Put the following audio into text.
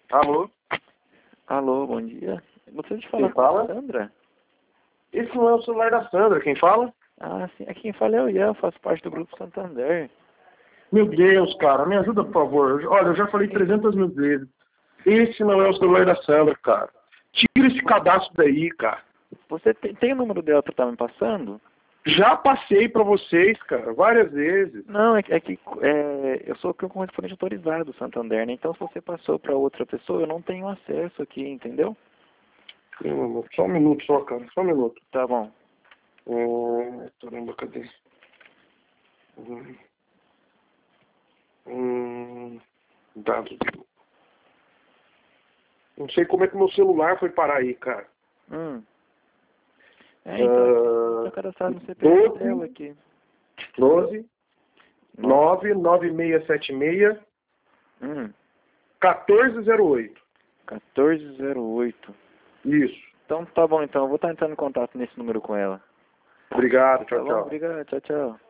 Alô? Alô, bom dia. Gostaria de falar Quem com fala? a Sandra? Esse não é o celular da Sandra, quem fala? Ah, sim. Aqui quem fala é o Ian, faço parte do Grupo Santander. Meu Deus, cara, me ajuda, por favor. Olha, eu já falei 300 mil vezes. Esse não é o celular da Sandra, cara. Tira esse cadastro daí, cara. Você tem o número dela para estar me passando? Já passei pra vocês, cara, várias vezes. Não, eu sou aqui um correspondente autorizado do Santander, né? Então se você passou para outra pessoa, eu não tenho acesso aqui, entendeu? Só um minuto só, cara, só um minuto. Tá bom. Caramba, cadê? Dados. Não sei como é que meu celular foi parar aí, cara. Então, tá cadastrado no CPF dela aqui. 12 99676 1408. 1408. Isso. Então tá bom, então. Eu vou estar entrando em contato nesse número com ela. Obrigado, Tá tchau, bom, tchau. obrigado. Tchau, tchau.